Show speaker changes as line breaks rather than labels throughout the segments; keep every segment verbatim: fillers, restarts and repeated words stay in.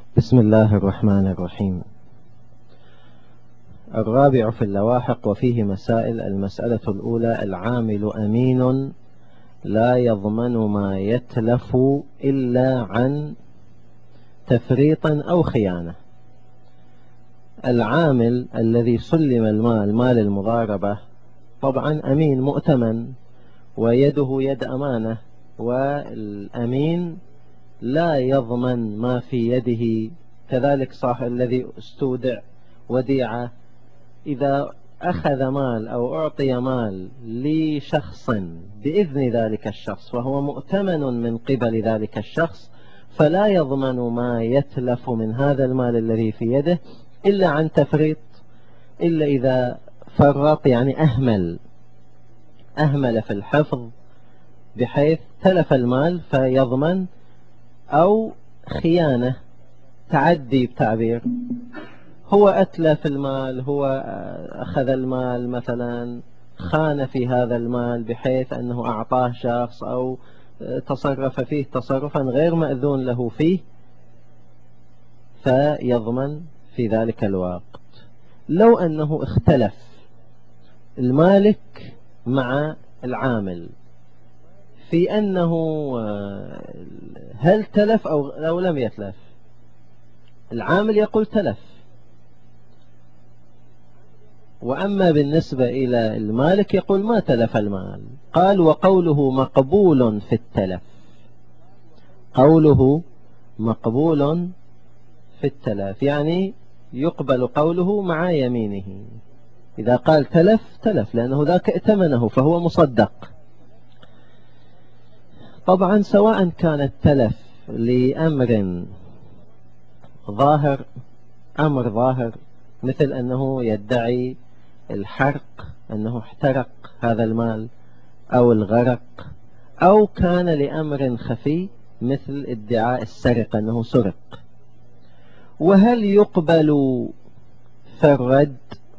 بسم الله الرحمن الرحيم. الرابع في اللواحق وفيه مسائل. المسألة الأولى: العامل أمين لا يضمن ما يتلف إلا عن تفريط أو خيانة. العامل الذي سلم المال مال المضاربة طبعا أمين مؤتمن ويده يد أمانة، والأمين لا يضمن ما في يده. كذلك صاحب الذي استودع وديعة إذا أخذ مال أو أعطي مال لشخص بإذن ذلك الشخص وهو مؤتمن من قبل ذلك الشخص، فلا يضمن ما يتلف من هذا المال الذي في يده إلا عن تفريط، إلا إذا فرط يعني أهمل أهمل في الحفظ بحيث تلف المال فيضمن، أو خيانة تعدي بتعبير، هو أتلف المال، هو أخذ المال مثلا خان في هذا المال بحيث أنه أعطاه شخص أو تصرف فيه تصرفا غير مأذون له فيه، فيضمن في ذلك الوقت. لو أنه اختلف المالك مع العامل في أنه هل تلف أو, أو لم يتلف، العامل يقول تلف، وأما بالنسبة إلى المالك يقول ما تلف المال. قال: وقوله مقبول في التلف، قوله مقبول في التلف يعني يقبل قوله مع يمينه. إذا قال تلف تلف لأنه ذاك ائتمنه فهو مصدق. طبعا سواء كان التلف لأمر ظاهر، أمر ظاهر مثل أنه يدعي الحرق أنه احترق هذا المال أو الغرق، أو كان لأمر خفي مثل ادعاء السرقة أنه سرق. وهل يقبل في الرد؟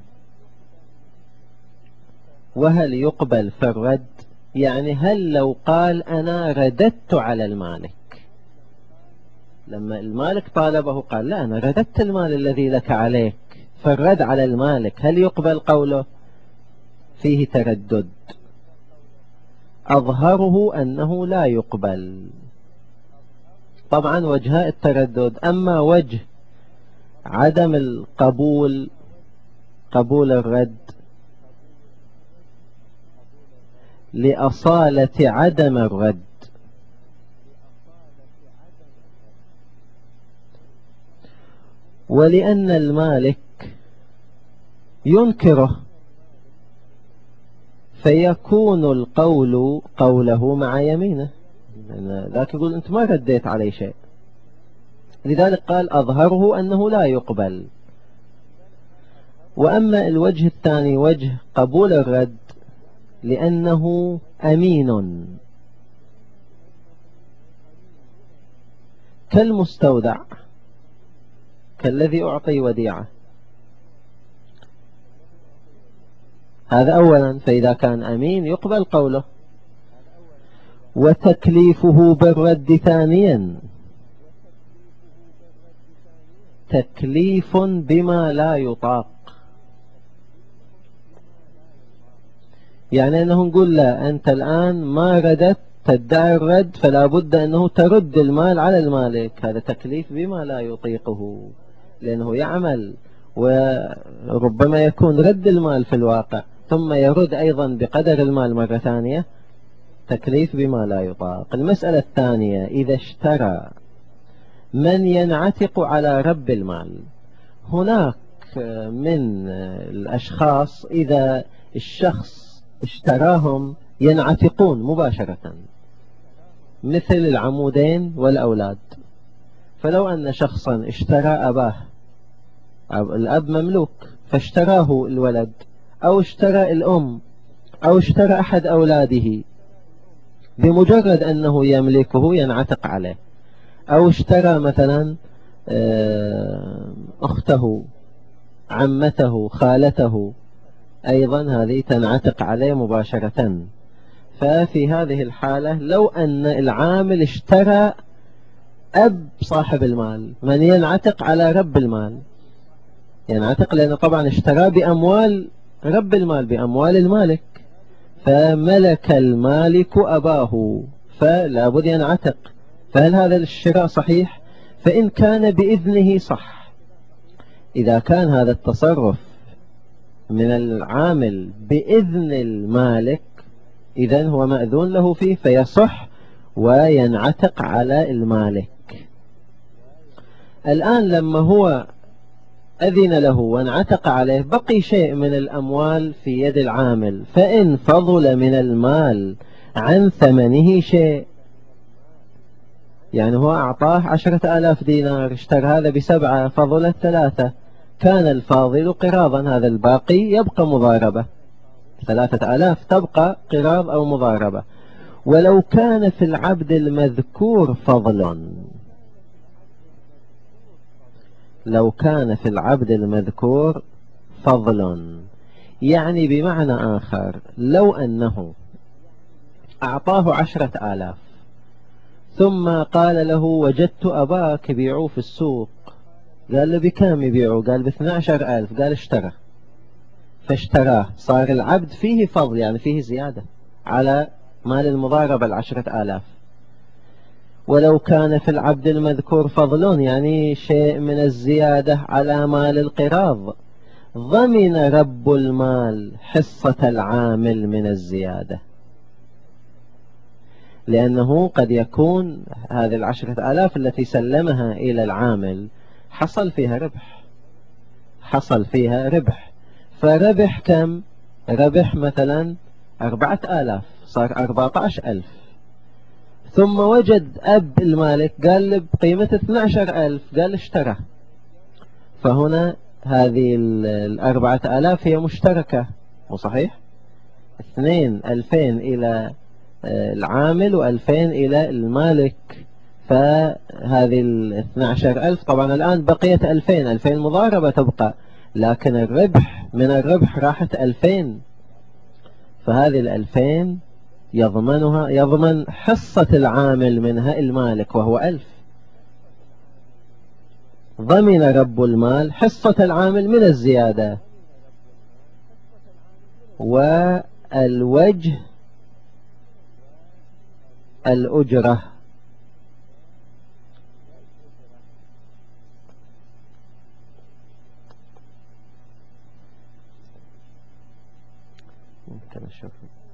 وهل يقبل في الرد يعني هل لو قال أنا رددت على المالك، لما المالك طالبه قال لا أنا رددت المال الذي لك عليك، فالرد على المالك هل يقبل قوله؟ فيه تردد. أظهره أنه لا يقبل. طبعا وجهاء التردد. أما وجه عدم القبول، قبول الرد لأصالة عدم الرد، ولأن المالك ينكره فيكون القول قوله مع يمينه، ذاك يقول أنت ما رديت علي شيء، لذلك قال أظهره أنه لا يقبل. وأما الوجه الثاني وجه قبول الرد لأنه أمين كالمستودع، كالذي أعطي وديعة، هذا أولا. فإذا كان أمين يقبل قوله. وتكليفه بالرد ثانيا تكليف بما لا يطاق، يعني أنه نقول لا أنت الآن ما ردت، تدعي الرد فلا بد أنه ترد المال على المالك، هذا تكليف بما لا يطيقه، لأنه يعمل وربما يكون رد المال في الواقع ثم يرد أيضا بقدر المال مرة ثانية، تكليف بما لا يطاق. المسألة الثانية: إذا اشترى من ينعتق على رب المال، هناك من الأشخاص إذا الشخص اشتراهم ينعتقون مباشرة مثل العمودين والأولاد. فلو أن شخصا اشترى أباه، الأب مملوك فاشتراه الولد، أو اشترى الأم، أو اشترى أحد أولاده، بمجرد أنه يملكه ينعتق عليه. أو اشترى مثلا أخته، عمته، خالته، أيضا هذه تنعتق عليه مباشرة. ففي هذه الحالة لو أن العامل اشترى أب صاحب المال، من ينعتق على رب المال، ينعتق لأنه طبعا اشترى بأموال رب المال، بأموال المالك، فملك المالك أباه فلا بد ينعتق. فهل هذا الشراء صحيح؟ فإن كان بإذنه صح. إذا كان هذا التصرف من العامل بإذن المالك إذن هو مأذون له فيه فيصح وينعتق على المالك. الآن لما هو أذن له وانعتق عليه بقي شيء من الأموال في يد العامل، فإن فضل من المال عن ثمنه شيء، يعني هو أعطاه عشرة آلاف دينار، اشترى هذا بسبعة فضلت ثلاثة، كان الفاضل قراضا، هذا الباقي يبقى مضاربة، ثلاثة آلاف تبقى قراض أو مضاربة. ولو كان في العبد المذكور فضل، لو كان في العبد المذكور فضل، يعني بمعنى آخر لو أنه أعطاه عشرة آلاف ثم قال له وجدت أباك يبيعوه في السوق، قال له بكام يبيعوه؟ قال باثنى عشر ألف، قال اشترى، فاشتراه، صار العبد فيه فضل، يعني فيه زيادة على مال المضاربة العشرة آلاف. ولو كان في العبد المذكور فضل، يعني شيء من الزيادة على مال القراض، ضمن رب المال حصة العامل من الزيادة، لأنه قد يكون هذه العشرة آلاف التي سلمها إلى العامل حصل فيها ربح، حصل فيها ربح، فربح كم؟ ربح مثلا أربعة آلاف، صار أربعة عشر ألف، ثم وجد أب المالك قال له بقيمة اثنى عشر ألف، قال اشترى، فهنا هذه الأربعة آلاف هي مشتركة، مو صحيح؟ اثنين ألفين إلى العامل وألفين إلى المالك، فهذه الاثنى عشر ألف طبعا الآن بقيت ألفين، ألفين مضاربة تبقى، لكن الربح من الربح راحت ألفين، فهذه الألفين يضمنها، يضمن حصة العامل منها المالك وهو ألف، ضمن رب المال حصة العامل من الزيادة. والوجه الأجرة، ممكن أشوف،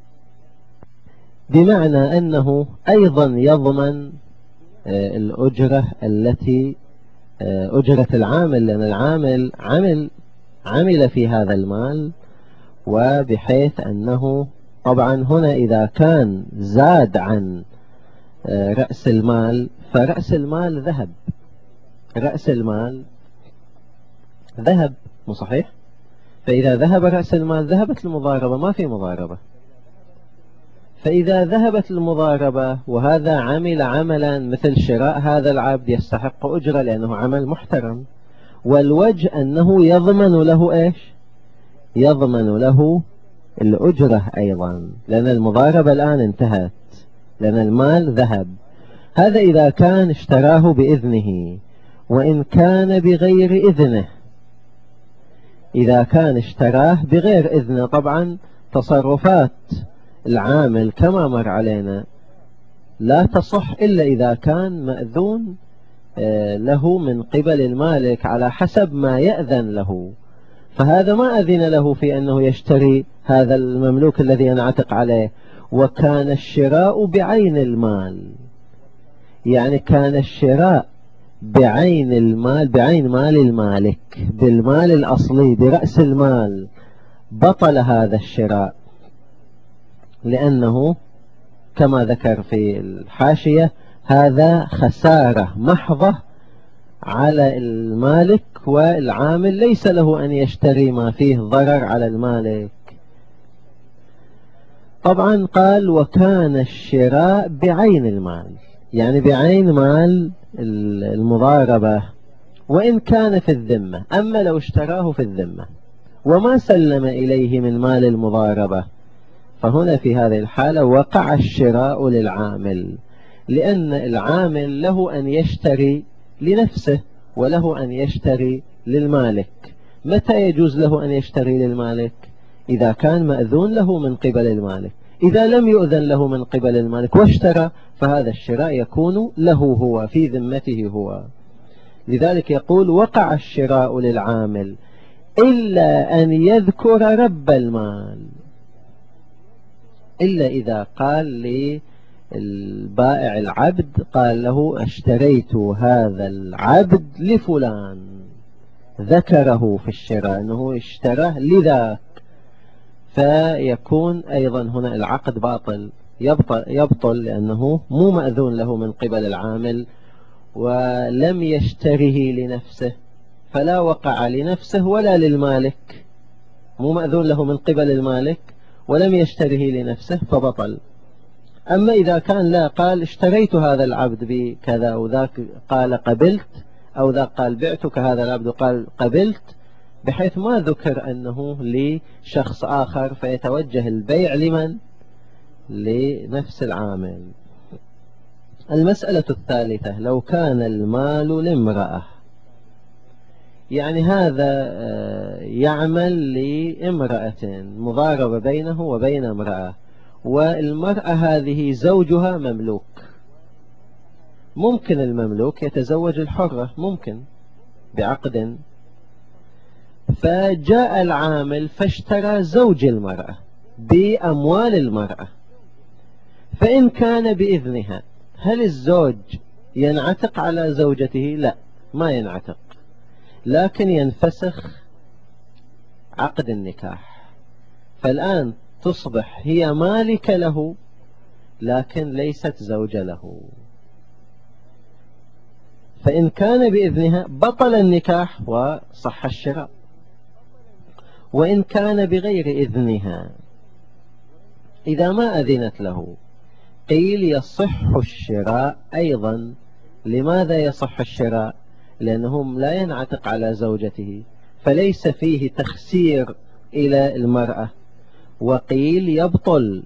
بمعنى أنه أيضا يضمن الأجرة التي أجرة العامل، لأن العامل عمل عمل في هذا المال، وبحيث أنه طبعا هنا إذا كان زاد عن رأس المال، فرأس المال ذهب، رأس المال ذهب، مو صحيح؟ فإذا ذهب رأس المال ذهبت المضاربة، ما في مضاربة. فإذا ذهبت المضاربة وهذا عمل عملا مثل شراء هذا العبد يستحق أجرة لأنه عمل محترم، والوجه أنه يضمن له إيش؟ يضمن له الأجرة أيضا، لأن المضاربة الآن انتهت، لأن المال ذهب. هذا إذا كان اشتراه بإذنه، وإن كان بغير إذنه، إذا كان اشتراه بغير إذنه، طبعا تصرفات العامل كما مر علينا لا تصح إلا إذا كان مأذون له من قبل المالك على حسب ما يأذن له، فهذا ما أذن له في أنه يشتري هذا المملوك الذي ينعتق عليه، وكان الشراء بعين المال، يعني كان الشراء بعين المال، بعين مال المالك، بالمال الأصلي برأس المال، بطل هذا الشراء، لأنه كما ذكر في الحاشية هذا خسارة محضة على المالك، والعامل ليس له أن يشتري ما فيه ضرر على المالك. طبعا قال وكان الشراء بعين المال، يعني بعين مال المضاربة، وإن كان في الذمة. أما لو اشتراه في الذمة وما سلم إليه من مال المضاربة، فهنا في هذه الحالة وقع الشراء للعامل، لأن العامل له أن يشتري لنفسه وله أن يشتري للمالك. متى يجوز له أن يشتري للمالك؟ إذا كان مأذون له من قبل المالك. إذا لم يؤذن له من قبل المالك واشترى فهذا الشراء يكون له هو في ذمته هو. لذلك يقول وقع الشراء للعامل إلا أن يذكر رب المال، إلا إذا قال للبائع العبد قال له اشتريت هذا العبد لفلان، ذكره في الشراء أنه اشتراه لذاك، فيكون أيضا هنا العقد باطل يبطل, يبطل لأنه مو مأذون له من قبل العامل ولم يشتره لنفسه، فلا وقع لنفسه ولا للمالك، مو مأذون له من قبل المالك ولم يشتره لنفسه فبطل. أما إذا كان لا قال اشتريت هذا العبد بكذا وذاك قال قبلت، أو ذاك قال بعتك هذا العبد وقال قبلت، بحيث ما ذكر أنه لشخص آخر فيتوجه البيع لمن؟ لنفس العامل. المسألة الثالثة لو كان المال لامرأة، يعني هذا يعمل لامرأة، مضاربة بينه وبين امرأة، والمرأة هذه زوجها مملوك. ممكن المملوك يتزوج الحرة، ممكن بعقد، فجاء العامل فاشترى زوج المرأة بأموال المرأة، فإن كان بإذنها هل الزوج ينعتق على زوجته؟ لا، ما ينعتق، لكن ينفسخ عقد النكاح، فالآن تصبح هي مالكة له لكن ليست زوجة له. فإن كان بإذنها بطل النكاح وصح الشراء، وإن كان بغير إذنها إذا ما أذنت له قيل يصح الشراء أيضا. لماذا يصح الشراء؟ لأنهم لا ينعتق على زوجته فليس فيه تخسير إلى المرأة. وقيل يبطل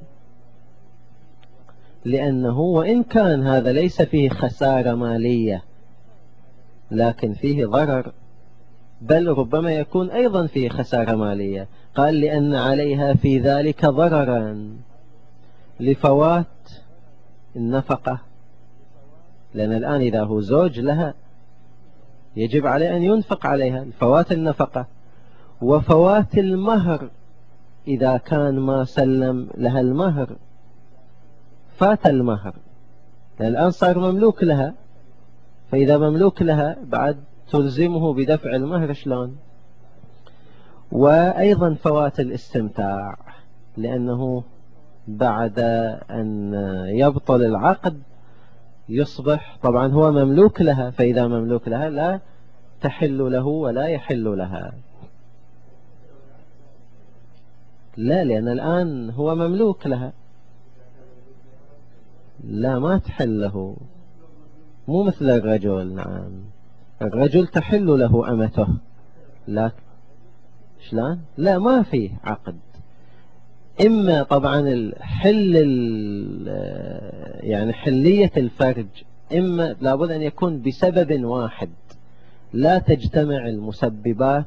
لأنه وإن كان هذا ليس فيه خسارة مالية لكن فيه ضرر، بل ربما يكون أيضا فيه خسارة مالية. قال لأن عليها في ذلك ضررا لفوات النفقة، لأن الآن إذا هو زوج لها يجب عليه أن ينفق عليها، فوات النفقة وفوات المهر، إذا كان ما سلم لها المهر فات المهر، لأن الآن صار مملوك لها، فإذا مملوك لها بعد تلزمه بدفع المهر شلون؟ وأيضا فوات الاستمتاع، لأنه بعد أن يبطل العقد يصبح طبعا هو مملوك لها، فإذا مملوك لها لا تحل له ولا يحل لها. لا، لأن الآن هو مملوك لها، لا ما تحل له، مو مثل الرجل. نعم الرجل تحل له أمته، لا شلون؟ لا ما فيه عقد. إما طبعا الحل يعني حلية الفرج إما لابد أن يكون بسبب واحد، لا تجتمع المسببات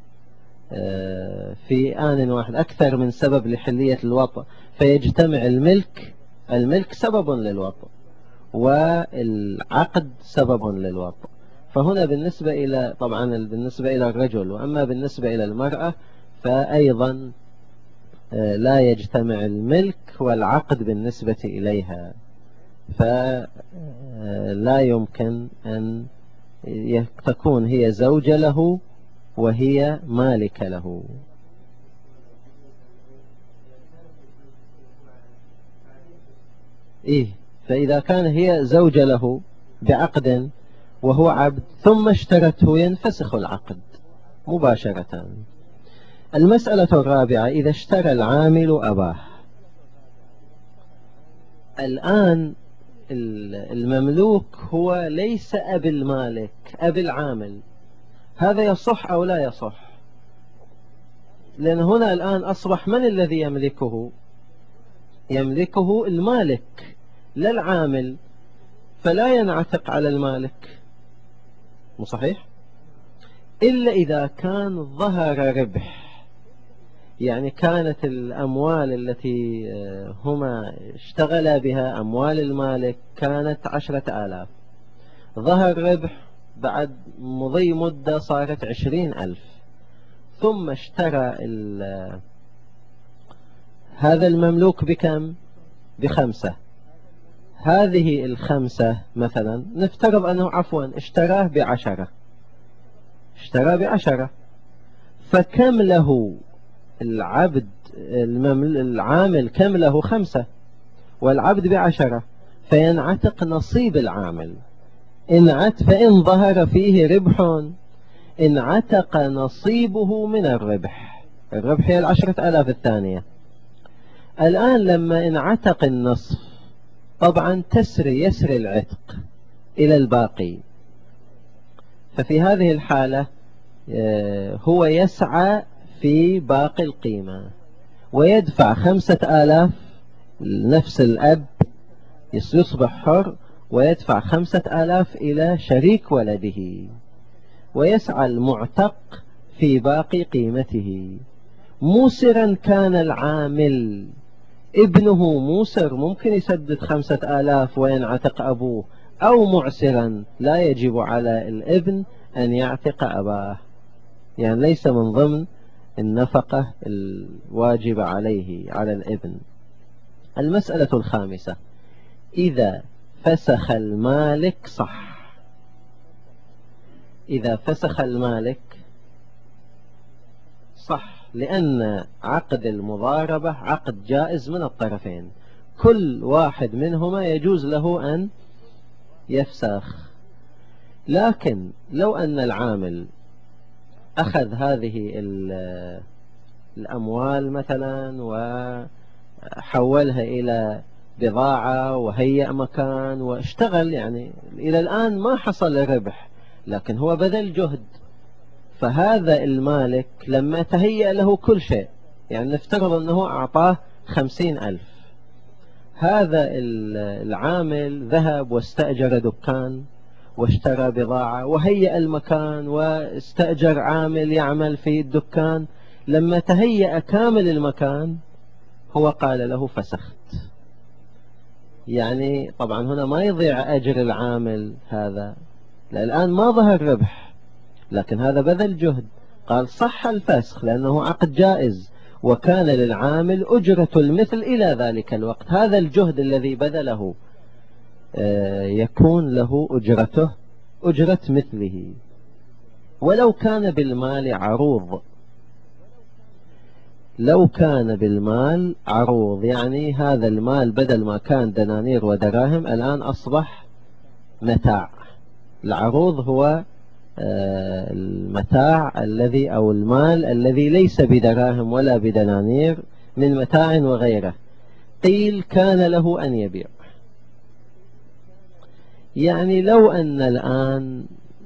في آن واحد أكثر من سبب لحلية الوطء فيجتمع الملك. الملك سبب للوطء والعقد سبب للوطء. فهنا بالنسبة إلى طبعا بالنسبة إلى الرجل، وأما بالنسبة إلى المرأة فأيضا لا يجتمع الملك والعقد بالنسبة إليها، فلا يمكن أن تكون هي زوجة له وهي مالكة له. إيه، فإذا كان هي زوجة له بعقد وهو عبد ثم اشترته ينفسخ العقد مباشرة. المسألة الرابعة إذا اشترى العامل أباه. الآن المملوك هو ليس أب المالك، أب العامل، هذا يصح أو لا يصح؟ لأن هنا الآن أصبح من الذي يملكه؟ يملكه المالك لا العامل، فلا ينعتق على المالك، مو صحيح؟ إلا إذا كان ظهر ربح، يعني كانت الأموال التي هما اشتغلا بها أموال المالك كانت عشرة آلاف، ظهر ربح بعد مضي مدة صارت عشرين ألف، ثم اشترى هذا المملوك بكم؟ بخمسة. هذه الخمسة مثلا نفترض أنه عفوا اشتراه بعشرة، اشتراه بعشرة، فكم له العبد العامل؟ كم له؟ خمسة، والعبد بعشرة، فينعتق نصيب العامل. انعت فإن ظهر فيه ربح انعتق نصيبه من الربح، الربح هي العشرة آلاف الثانية. الآن لما انعتق النصف طبعا تسري يسري العتق إلى الباقي، ففي هذه الحالة هو يسعى في باقي القيمة ويدفع خمسة آلاف، نفس الأب يصبح حر ويدفع خمسة آلاف إلى شريك ولده، ويسعى المعتق في باقي قيمته. موسرا كان العامل، ابنه موسر ممكن يسدد خمسة آلاف وينعتق أبوه، أو معسرا لا يجب على الابن أن يعتق أباه، يعني ليس من ضمن النفقة الواجبة عليه على الابن. المسألة الخامسة: إذا فسخ المالك صح. إذا فسخ المالك صح، لأن عقد المضاربة عقد جائز من الطرفين، كل واحد منهما يجوز له أن يفسخ. لكن لو أن العامل أخذ هذه الأموال مثلا وحولها إلى بضاعة وهيئ مكان واشتغل، يعني إلى الآن ما حصل ربح لكن هو بذل جهد، فهذا المالك لما تهيأ له كل شيء، يعني نفترض أنه أعطاه خمسين ألف، هذا العامل ذهب واستأجر دكان واشترى بضاعة وهيأ المكان واستأجر عامل يعمل في الدكان، لما تهيأ كامل المكان هو قال له فسخت. يعني طبعا هنا ما يضيع أجر العامل هذا، الآن ما ظهر ربح لكن هذا بذل جهد، قال صح الفسخ لأنه عقد جائز وكان للعامل أجرة المثل إلى ذلك الوقت، هذا الجهد الذي بذله يكون له أجرته أجرة مثله. ولو كان بالمال عروض، لو كان بالمال عروض يعني هذا المال بدل ما كان دنانير ودراهم الآن أصبح متاع. العروض هو المتاع الذي أو المال الذي ليس بدراهم ولا بدنانير من متاع وغيره. قيل كان له أن يبيع، يعني لو أن الآن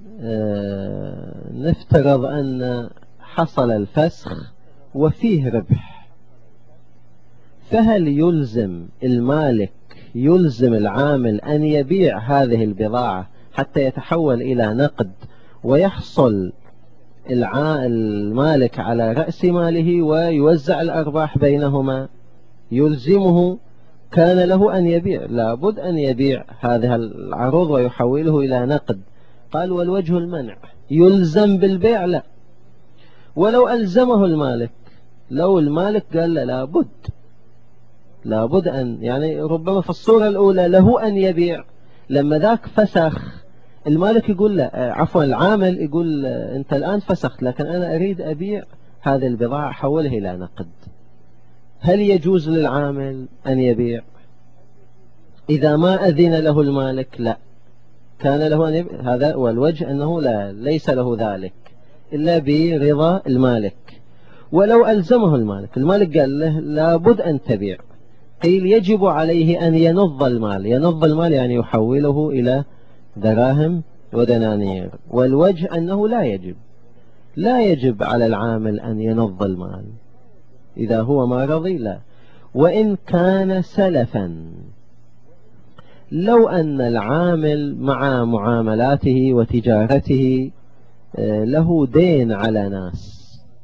نفترض أن حصل الفسخ وفيه ربح، فهل يلزم المالك يلزم العامل أن يبيع هذه البضاعة حتى يتحول إلى نقد ويحصل المالك على رأس ماله ويوزع الأرباح بينهما؟ يلزمه، كان له أن يبيع، لابد أن يبيع هذه العروض ويحوله إلى نقد. قال والوجه المنع، يلزم بالبيع لا. ولو ألزمه المالك، لو المالك قال له لابد لابد أن، يعني ربما في الصورة الأولى له أن يبيع، لما ذاك فسخ المالك يقول له عفوا العامل يقول أنت الآن فسخت لكن أنا أريد أبيع هذه البضاعة حولها إلى نقد، هل يجوز للعامل أن يبيع؟ إذا ما أذن له المالك لا، كان له أن يبيع. هذا والوجه أنه لا ليس له ذلك إلا برضا المالك. ولو ألزمه المالك، المالك قال له لابد أن تبيع، قيل يجب عليه أن ينظ المال. ينظ المال يعني يحوله إلى دراهم ودنانير، والوجه أنه لا يجب لا يجب على العامل أن ينظ المال إذا هو ما رضي لا. وإن كان سلفا، لو أن العامل مع معاملاته وتجارته له دين على ناس،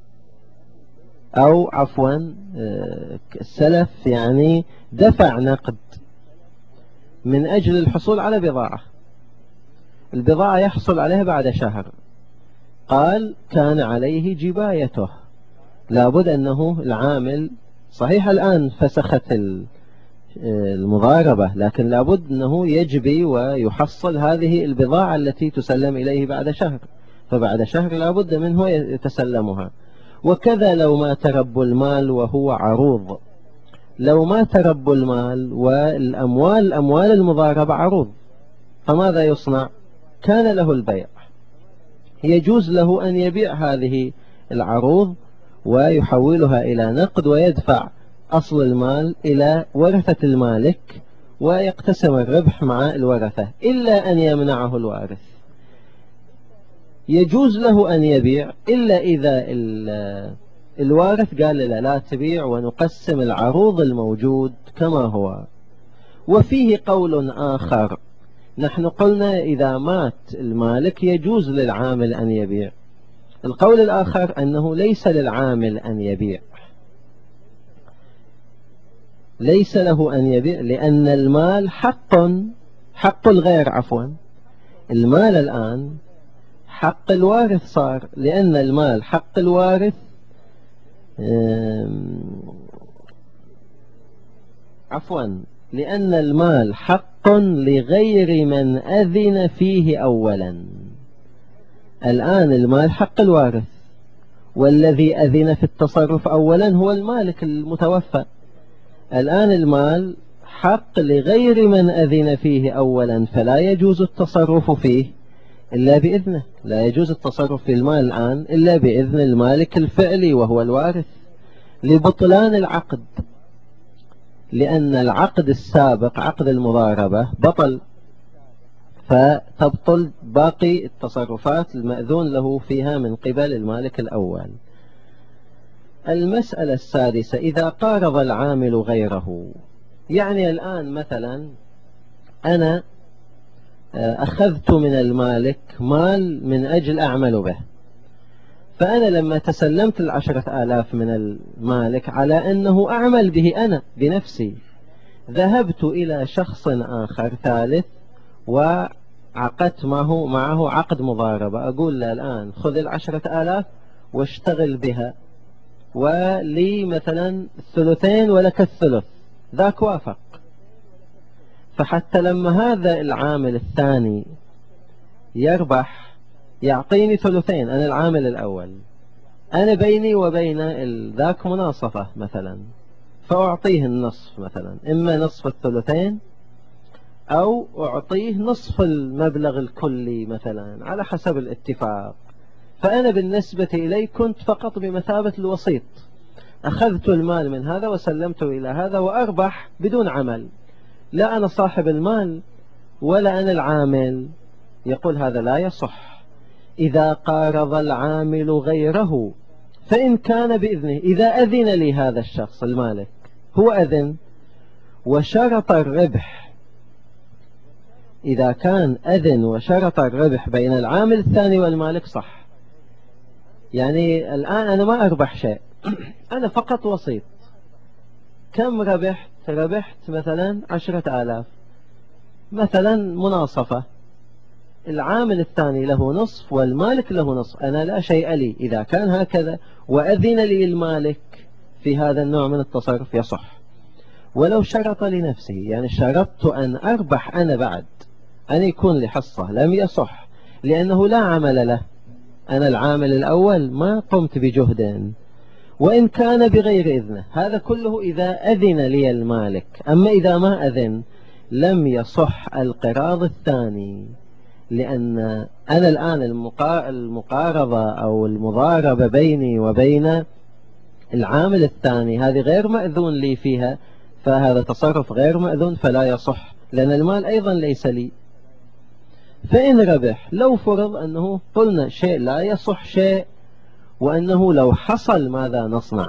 أو عفوا السلف يعني دفع نقد من أجل الحصول على بضاعة، البضاعة يحصل عليها بعد شهر، قال كان عليه جبايته، لابد أنه العامل صحيح الآن فسخت المضاربة، لكن لابد أنه يجبي ويحصل هذه البضاعة التي تسلم إليه بعد شهر، فبعد شهر لابد منه يتسلمها. وكذا لو مات رب المال وهو عروض، لو مات رب المال والأموال أموال المضاربة عروض، فماذا يصنع؟ كان له البيع، يجوز له أن يبيع هذه العروض ويحولها إلى نقد ويدفع أصل المال إلى ورثة المالك ويقتسم الربح مع الورثة، إلا أن يمنعه الوارث. يجوز له أن يبيع إلا إذا الوارث قال لا لا تبيع ونقسم العروض الموجود كما هو. وفيه قول آخر، نحن قلنا إذا مات المالك يجوز للعامل أن يبيع، القول الآخر أنه ليس للعامل أن يبيع، ليس له أن يبيع، لأن المال حق حق الغير عفوا المال الآن حق الوارث صار، لأن المال حق الوارث عفوا لأن المال حق لغير من أذن فيه أولا. الآن المال حق الوارث، والذي أذن في التصرف أولا هو المالك المتوفى. الآن المال حق لغير من أذن فيه أولا، فلا يجوز التصرف فيه إلا بإذنه، لا يجوز التصرف في المال الآن إلا بإذن المالك الفعلي وهو الوارث، لبطلان العقد، لأن العقد السابق عقد المضاربة بطل، فتبطل باقي التصرفات المأذون له فيها من قبل المالك الأول. المسألة السادسة، إذا قارض العامل غيره، يعني الآن مثلا أنا أخذت من المالك مال من أجل أعمل به، فأنا لما تسلمت العشرة آلاف من المالك على أنه أعمل به أنا بنفسي، ذهبت إلى شخص آخر ثالث وعقدت معه, معه عقد مضاربة، أقول له الآن خذ العشرة آلاف واشتغل بها، ولي مثلا الثلثين ولك الثلث، ذاك وافق. فحتى لما هذا العامل الثاني يربح يعطيني ثلثين، أنا العامل الأول، أنا بيني وبين ذاك مناصفة مثلا، فأعطيه النصف مثلا، إما نصف الثلثين أو أعطيه نصف المبلغ الكلي مثلا على حسب الاتفاق. فأنا بالنسبة إلي كنت فقط بمثابة الوسيط، أخذت المال من هذا وسلمته إلى هذا وأربح بدون عمل، لا أنا صاحب المال ولا أنا العامل. يقول هذا لا يصح. إذا قارض العامل غيره فإن كان بإذنه، إذا أذن لي هذا الشخص المالك، هو أذن وشرط الربح، إذا كان أذن وشرط الربح بين العامل الثاني والمالك صح. يعني الآن أنا ما أربح شيء، أنا فقط وسيط. كم ربحت؟ ربحت مثلا عشرة آلاف مثلا مناصفة، العامل الثاني له نصف والمالك له نصف، أنا لا شيء لي. إذا كان هكذا وأذن لي المالك في هذا النوع من التصرف يصح. ولو شرط لنفسه، يعني شرطت أن أربح أنا بعد أن يكون لي حصة، لم يصح، لأنه لا عمل له، أنا العامل الأول ما قمت بجهد، وإن كان بغير إذنه. هذا كله إذا أذن لي المالك، أما إذا ما أذن لم يصح القراض الثاني، لأن أنا الآن المقارضة أو المضاربة بيني وبين العامل الثاني هذه غير مأذون لي فيها، فهذا تصرف غير مأذون فلا يصح، لأن المال أيضا ليس لي. فإن ربح، لو فرض أنه قلنا شيء لا يصح شيء، وأنه لو حصل ماذا نصنع؟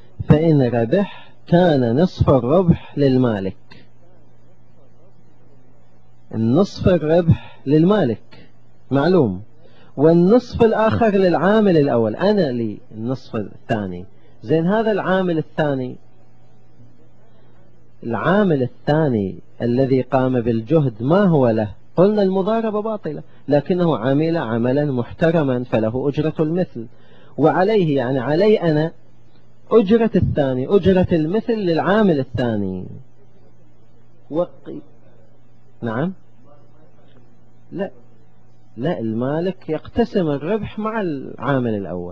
فإن ربح كان نصف الربح للمالك، النصف الربح للمالك معلوم، والنصف الآخر للعامل الأول، أنا لي النصف الثاني. زين هذا العامل الثاني، العامل الثاني الذي قام بالجهد ما هو له؟ قلنا المضاربة باطلة، لكنه عمل عملا محترما فله أجرة المثل، وعليه يعني علي أنا أجرة الثاني، أجرة المثل للعامل الثاني. وقي نعم، لا لا، المالك يقتسم الربح مع العامل الأول.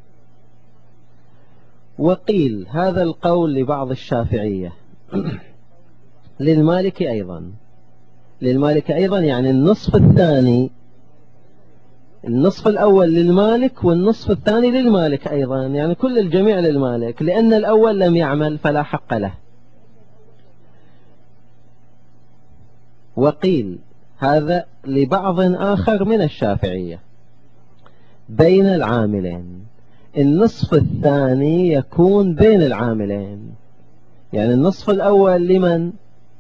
وقيل هذا القول لبعض الشافعية للمالك أيضا، للمالك أيضا يعني النصف الثاني، النصف الأول للمالك والنصف الثاني للمالك أيضا، يعني كل الجميع للمالك، لأن الأول لم يعمل فلا حق له. وقيل هذا لبعض آخر من الشافعية بين العاملين، النصف الثاني يكون بين العاملين، يعني النصف الأول لمن؟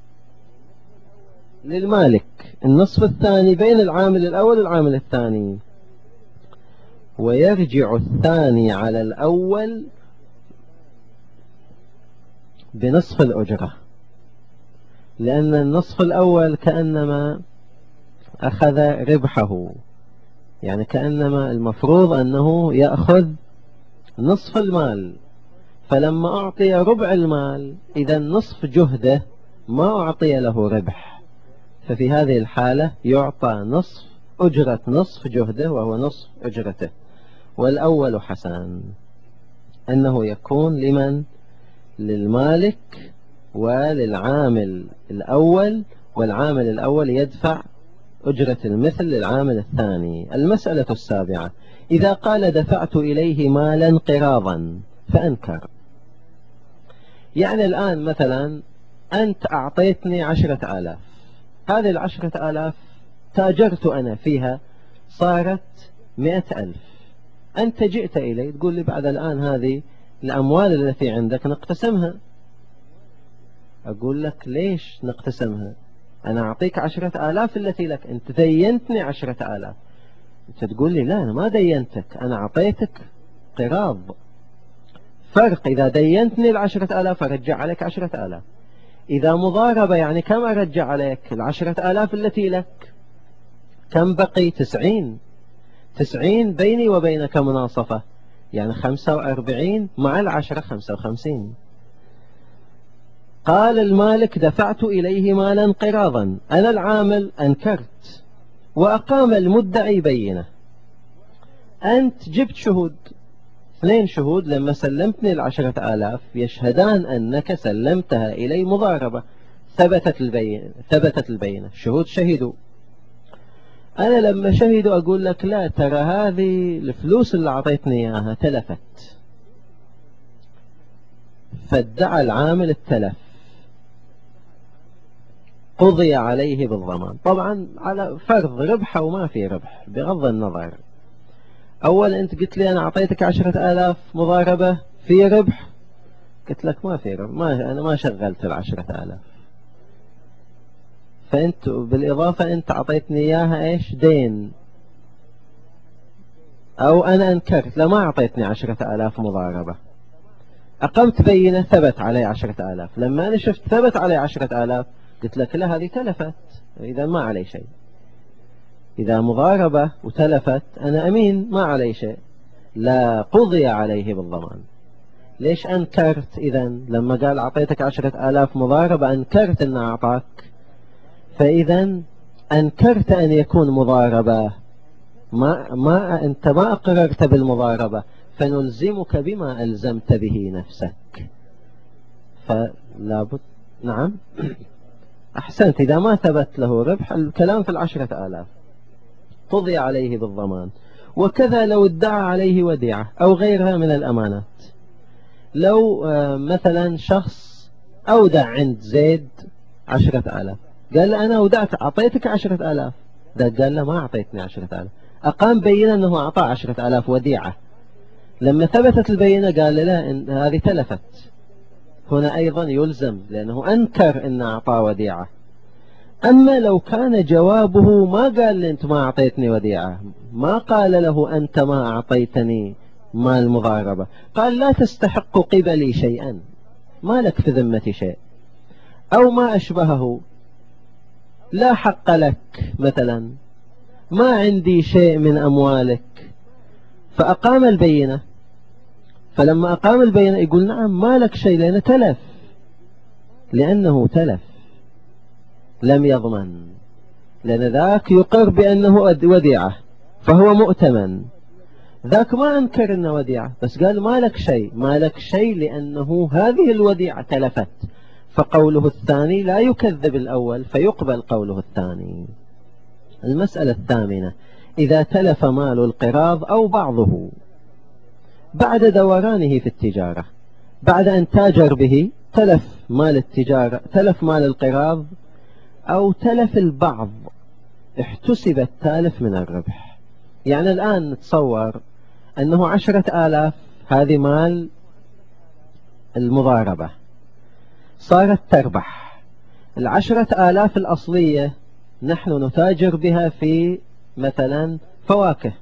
للمالك، النصف الثاني بين العامل الأول والعامل الثاني، ويرجع الثاني على الأول بنصف الأجرة، لأن النصف الأول كأنما أخذ ربحه، يعني كأنما المفروض أنه يأخذ نصف المال، فلما أعطي ربع المال إذا نصف جهده ما أعطي له ربح، ففي هذه الحالة يعطى نصف أجرة نصف جهده وهو نصف أجرته. والأول حسن أنه يكون لمن؟ للمالك وللعامل الأول، والعامل الأول يدفع أجرة المثل للعامل الثاني. المسألة السابعة، إذا قال دفعت إليه مالا قراضا فأنكر، يعني الآن مثلا أنت أعطيتني عشرة آلاف، هذه العشرة آلاف تاجرت أنا فيها صارت مئة ألف، أنت جئت إلي تقول لي بعد الآن هذه الأموال التي عندك نقتسمها، أقول لك ليش نقتسمها؟ أنا أعطيك عشرة آلاف التي لك، أنت دينتني عشرة آلاف، أنت تقول لي لا أنا ما دينتك، أنا أعطيتك قراض، فرق، إذا دينتني العشرة آلاف أرجع عليك عشرة آلاف، إذا مضاربة يعني كم أرجع عليك؟ العشرة آلاف التي لك، كم بقي؟ تسعين، تسعين بيني وبينك مناصفة، يعني خمسة وأربعين مع العشرة خمسة وخمسين. قال المالك دفعت إليه مالا قراضا، أنا العامل أنكرت وأقام المدعي بينة، أنت جبت شهود، اثنين شهود لما سلمتني العشرة آلاف يشهدان أنك سلمتها إلي مضاربة، ثبتت البينة، ثبتت البينة، الشهود شهدوا، أنا لما شهدوا أقول لك لا ترى هذه الفلوس اللي أعطيتني إياها تلفت، فادعى العامل التلف، قضي عليه بالضمان، طبعا على فرض ربح وما في ربح بغض النظر. أول أنت قلت لي أنا أعطيتك عشرة آلاف مضاربة في ربح، قلت لك ما في ربح، ما أنا ما شغلت العشرة آلاف، فأنت بالإضافة أنت أعطيتني إياها إيش؟ دين، أو أنا أنكرت لما أعطيتني عشرة آلاف مضاربة، أقمت بينة ثبت علي عشرة آلاف، لما أنا شفت ثبت علي عشرة آلاف قلت لك لا هذه تلفت، إذا ما علي شيء، إذا مضاربة وتلفت أنا أمين ما علي شيء، لا قضي عليه بالضمان. ليش أنكرت؟ إذا لما قال أعطيتك عشرة آلاف مضاربة أنكرت أن أعطاك، فإذا أنكرت أن يكون مضاربة، ما, ما أنت ما أقررت بالمضاربة، فنلزمك بما ألزمت به نفسك، فلا بد. نعم أحسنت، إذا ما ثبت له ربح الكلام في العشرة آلاف قضي عليه بالضمان. وكذا لو ادعى عليه وديعة أو غيرها من الأمانات، لو مثلا شخص أودع عند زيد عشرة آلاف، قال له أنا أودعت أعطيتك عشرة آلاف، ده قال له ما أعطيتني عشرة آلاف، أقام بينة أنه أعطى عشرة آلاف وديعة، لما ثبتت البينة قال له لا إن هذه تلفت، هنا أيضا يلزم لأنه أنكر أن أعطى وديعة. أما لو كان جوابه ما قال لي أنت ما أعطيتني وديعة، ما قال له أنت ما أعطيتني مال مضاربة، قال لا تستحق قبلي شيئا، ما لك في ذمتي شيء، أو ما أشبهه، لا حق لك مثلا، ما عندي شيء من أموالك، فأقام البينة. فلما أقام البينة يقول نعم ما لك شيء، لأنه تلف، لأنه تلف لم يضمن، لأن ذاك يقر بأنه وديعة فهو مؤتمن، ذاك ما أنكر أنه وديعة بس قال ما لك شيء، ما لك شيء لأنه هذه الوديعة تلفت، فقوله الثاني لا يكذب الأول فيقبل قوله الثاني. المسألة الثامنة: إذا تلف مال القراض أو بعضه بعد دورانه في التجارة، بعد أن تاجر به تلف مال التجارة، تلف مال القراض أو تلف البعض، احتسب التالف من الربح. يعني الآن نتصور أنه عشرة آلاف هذه مال المضاربة صارت تربح، العشرة آلاف الأصلية نحن نتاجر بها في مثلا فواكه،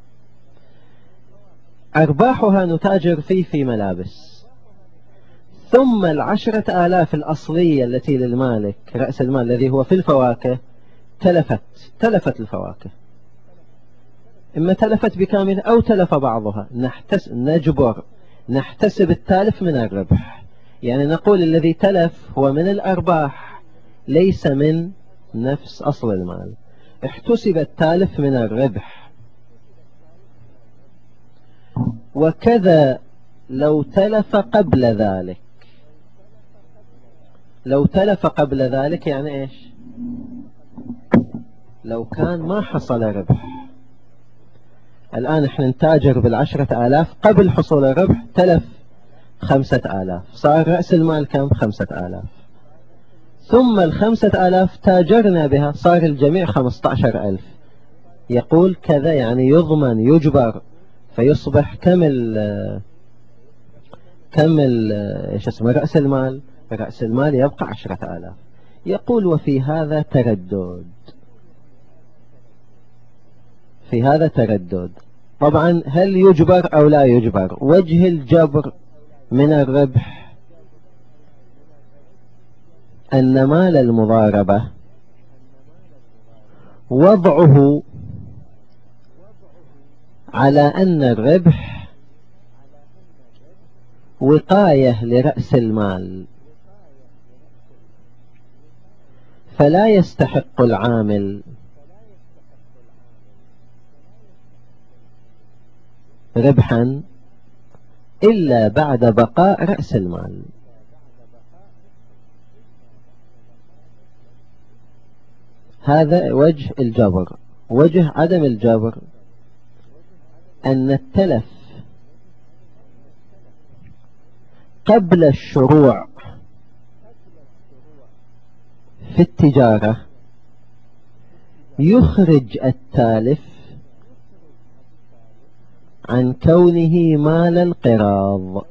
أرباحها نتاجر فيه في ملابس، ثم العشرة آلاف الأصلية التي للمالك رأس المال الذي هو في الفواكه تلفت، تلفت الفواكه، إما تلفت بكامل أو تلف بعضها، نحتس نجبر نحتسب التالف من الربح. يعني نقول الذي تلف هو من الأرباح ليس من نفس أصل المال، احتسب التالف من الربح. وكذا لو تلف قبل ذلك، لو تلف قبل ذلك يعني إيش؟ لو كان ما حصل ربح، الآن احنا نتاجر بالعشرة آلاف، قبل حصول الربح تلف خمسة آلاف، صار رأس المال كم؟ خمسة آلاف، ثم الخمسة آلاف تاجرنا بها صار الجميع خمسة عشر ألف، يقول كذا يعني يضمن يجبر، فيصبح كم ال كم ال ايش اسمه رأس المال؟ رأس المال يبقى عشرة آلاف. يقول وفي هذا تردد، في هذا تردد. طبعا هل يجبر أو لا يجبر؟ وجه الجبر من الربح أن مال المضاربة وضعه على أن الربح وقاية لرأس المال، فلا يستحق العامل ربحا إلا بعد بقاء رأس المال. هذا وجه الجبر. وجه عدم الجبر أن التلف قبل الشروع في التجارة يخرج التالف عن كونه مال القراض.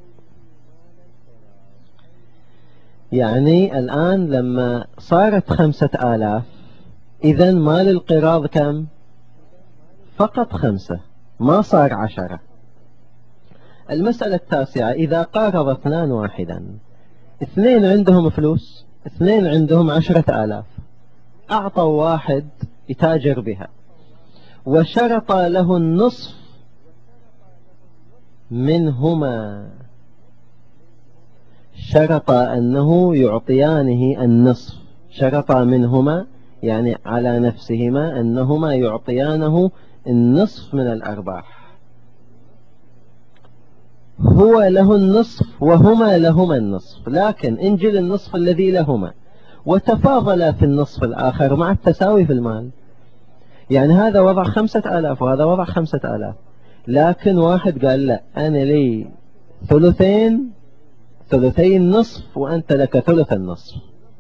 يعني الآن لما صارت خمسة آلاف إذن مال القراض كم؟ فقط خمسة، ما صار عشرة. المسألة التاسعة: إذا قارض اثنان واحدا، اثنين عندهم فلوس، اثنين عندهم عشرة آلاف، أعطوا واحد يتاجر بها وشرط له النصف منهما، شرط أنه يعطيانه النصف، شرط منهما يعني على نفسهما أنهما يعطيانه النصف من الأرباح، هو له النصف وهما لهما النصف، لكن انجل النصف الذي لهما وتفاضلا في النصف الآخر مع التساوي في المال. يعني هذا وضع خمسة آلاف وهذا وضع خمسة آلاف، لكن واحد قال لا أنا لي ثلثين، ثلثي النصف وأنت لك ثلث النصف،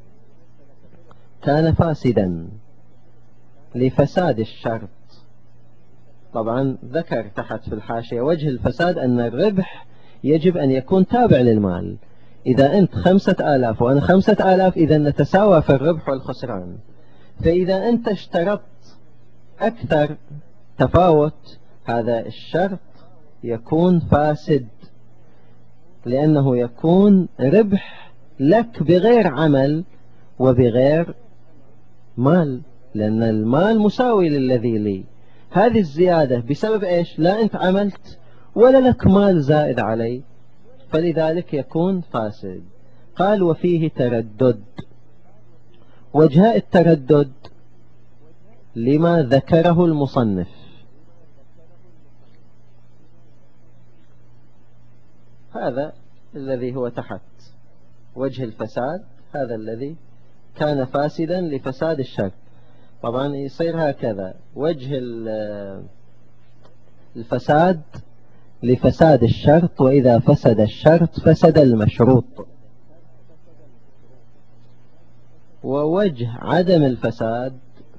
كان فاسدا لفساد الشرط. طبعا ذكر تحت في الحاشية وجه الفساد أن الربح يجب أن يكون تابع للمال. إذا أنت خمسة آلاف وأنا خمسة آلاف إذا نتساوى في الربح والخسران، فإذا أنت اشترطت أكثر تفاوت، هذا الشرط يكون فاسد، لأنه يكون ربح لك بغير عمل وبغير مال، لأن المال مساوي للذي لي. هذه الزيادة بسبب إيش؟ لا أنت عملت ولا لك مال زائد علي، فلذلك يكون فاسد. قال وفيه تردد. وجهاء التردد لما ذكره المصنف. هذا الذي هو تحت وجه الفساد، هذا الذي كان فاسدا لفساد الشرط. طبعا يصير هكذا: وجه الفساد لفساد الشرط، وإذا فسد الشرط فسد المشروط. ووجه عدم الفساد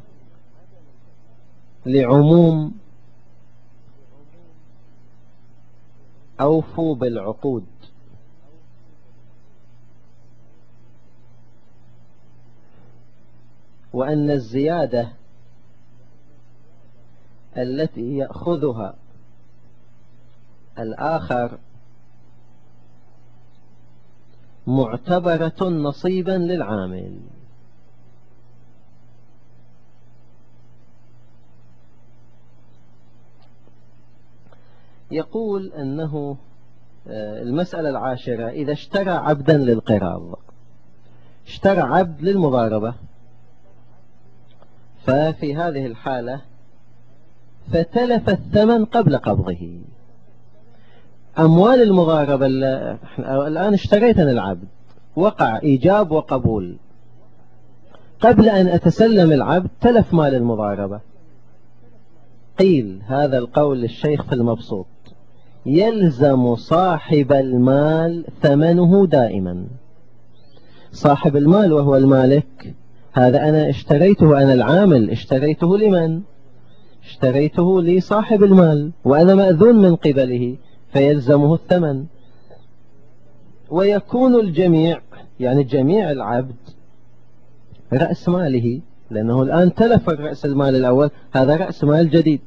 لعموم أوفوا بالعقود. وأن الزيادة التي يأخذها الآخر معتبرة نصيبا للعامل. يقول أنه المسألة العاشرة: إذا اشترى عبدا للقراض، اشترى عبد للمضاربة، ففي هذه الحالة فتلف الثمن قبل قبضه. أموال المضاربة الآن اشتريت أنا العبد، وقع إيجاب وقبول، قبل أن أتسلم العبد تلف مال المضاربة. قيل هذا القول للشيخ في المبسوط: يلزم صاحب المال ثمنه دائما. صاحب المال وهو المالك، هذا أنا اشتريته، أنا العامل اشتريته لمن؟ اشتريته لصاحب المال، وأنا مأذون من قبله، فيلزمه الثمن. ويكون الجميع، يعني جميع العبد، رأس ماله، لأنه الآن تلف رأس المال الأول، هذا رأس مال جديد.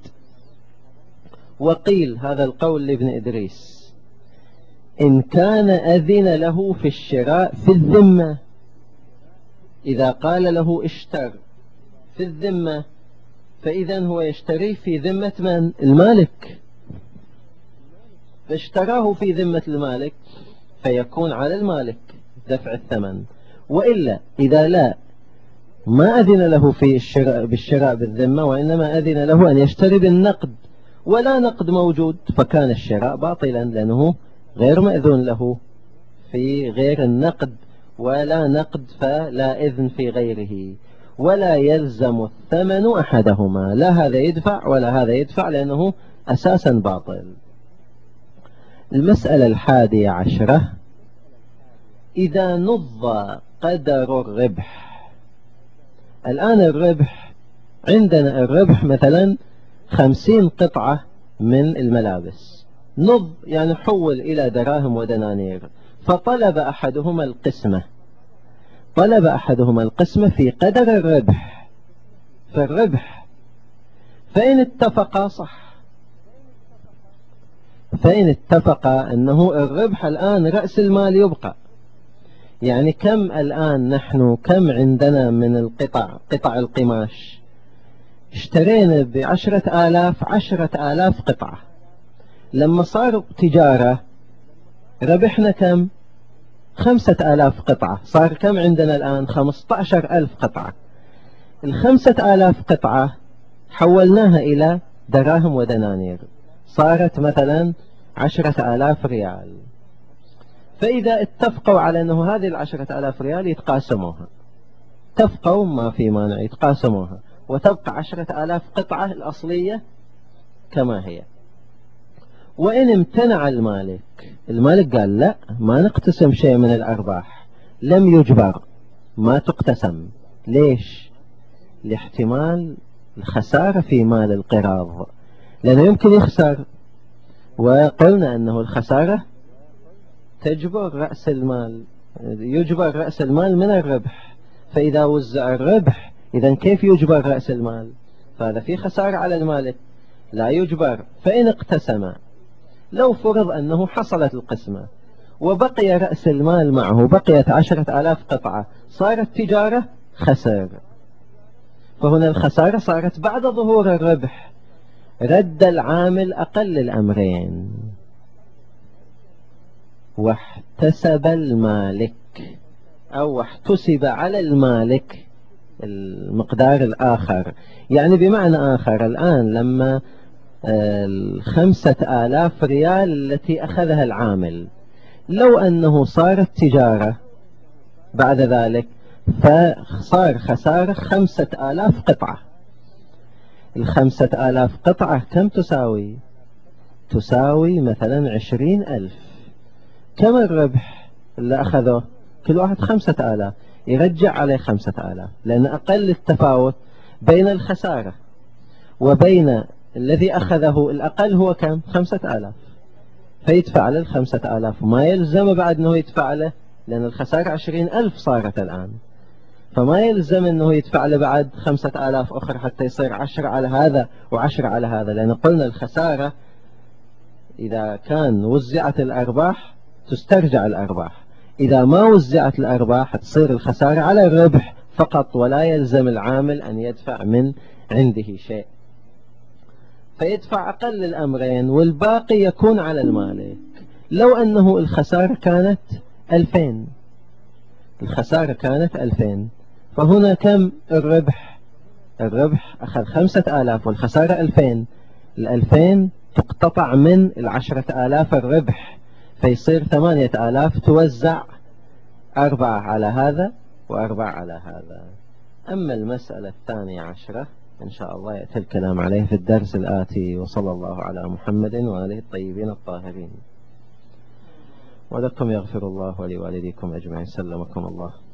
وقيل هذا القول لابن إدريس: إن كان أذن له في الشراء في الذمة، إذا قال له اشتر في الذمة، فإذا هو يشتري في ذمة من؟ المالك، فاشتراه في ذمة المالك، فيكون على المالك دفع الثمن. وإلا إذا لا ما أذن له في الشراء بالشراء بالذمة، وإنما أذن له أن يشتري بالنقد، ولا نقد موجود، فكان الشراء باطلا، لأنه غير مأذون له في غير النقد، ولا نقد فلا إذن في غيره. ولا يلزم الثمن أحدهما، لا هذا يدفع ولا هذا يدفع، لأنه أساسا باطل. المسألة الحادية عشرة: إذا نض قدر الربح. الآن الربح عندنا، الربح مثلا خمسين قطعة من الملابس، نض يعني حول إلى دراهم ودنانير، فطلب أحدهما القسمة، طلب أحدهما القسمة في قدر الربح، في الربح، فإن اتفقا صح، فإن اتفقا أنه الربح الآن رأس المال يبقى. يعني كم الآن نحن، كم عندنا من القطع، قطع القماش، اشترينا بعشرة آلاف عشرة آلاف قطعة، لما صار تجارة ربحنا كم؟ خمسة آلاف قطعة، صار كم عندنا الآن؟ خمسة عشر ألف قطعة. الخمسة آلاف قطعة حولناها إلى دراهم ودنانير، صارت مثلا عشرة آلاف ريال. فإذا اتفقوا على أنه هذه العشرة آلاف ريال يتقاسموها، اتفقوا ما في مانع يتقاسموها، وتبقى عشرة آلاف قطعة الأصلية كما هي. وإن امتنع المالك، المالك قال لا ما نقتسم شيء من الأرباح، لم يجبر، ما تقتسم. ليش؟ لاحتمال الخسارة في مال القراض، لأنه يمكن يخسر، وقلنا أنه الخسارة تجبر رأس المال، يجبر رأس المال من الربح، فإذا وزع الربح إذا كيف يجبر رأس المال؟ فهذا في خسارة على المالك، لا يجبر. فإن اقتسم، لو فرض أنه حصلت القسمة وبقي رأس المال معه، بقيت عشرة آلاف قطعة، صارت تجارة، خسر. فهنا الخسارة صارت بعد ظهور الربح. رد العامل أقل الأمرين، واحتسب المالك أو احتسب على المالك المقدار الآخر. يعني بمعنى آخر، الآن لما الخمسة آلاف ريال التي أخذها العامل، لو أنه صارت تجارة بعد ذلك فصار خسارة خمسة آلاف قطعة. الخمسة آلاف قطعة كم تساوي؟ تساوي مثلا عشرين ألف. كم الربح اللي أخذه؟ كل واحد خمسة آلاف، يرجع عليه خمسة آلاف، لأن أقل التفاوت بين الخسارة وبين الذي أخذه الأقل هو كم؟ خمسة آلاف، فيدفع له الخمسة آلاف، وما يلزم بعد أنه يدفع له، لأن الخسارة عشرين ألف صارت الآن، فما يلزم أنه يدفع له بعد خمسة آلاف أخرى حتى يصير عشر على هذا وعشر على هذا، لأن قلنا الخسارة إذا كان وزعت الأرباح تسترجع الأرباح، إذا ما وزعت الأرباح تصير الخسارة على الربح فقط، ولا يلزم العامل أن يدفع من عنده شيء، فيدفع أقل الأمرين والباقي يكون على المالك. لو أنه الخسارة كانت ألفين، الخسارة كانت ألفين، فهنا كم الربح؟ الربح أخذ خمسة آلاف والخسارة ألفين، الألفين تقتطع من العشرة آلاف الربح، فيصير ثمانية آلاف، توزع أربعة على هذا وأربعة على هذا. أما المسألة الثانية عشرة إن شاء الله يأتي الكلام عليه في الدرس الآتي، وصلى الله على محمد وآله الطيبين الطاهرين. ولكم يغفر الله ولوالديكم أجمعين. سلمكم الله.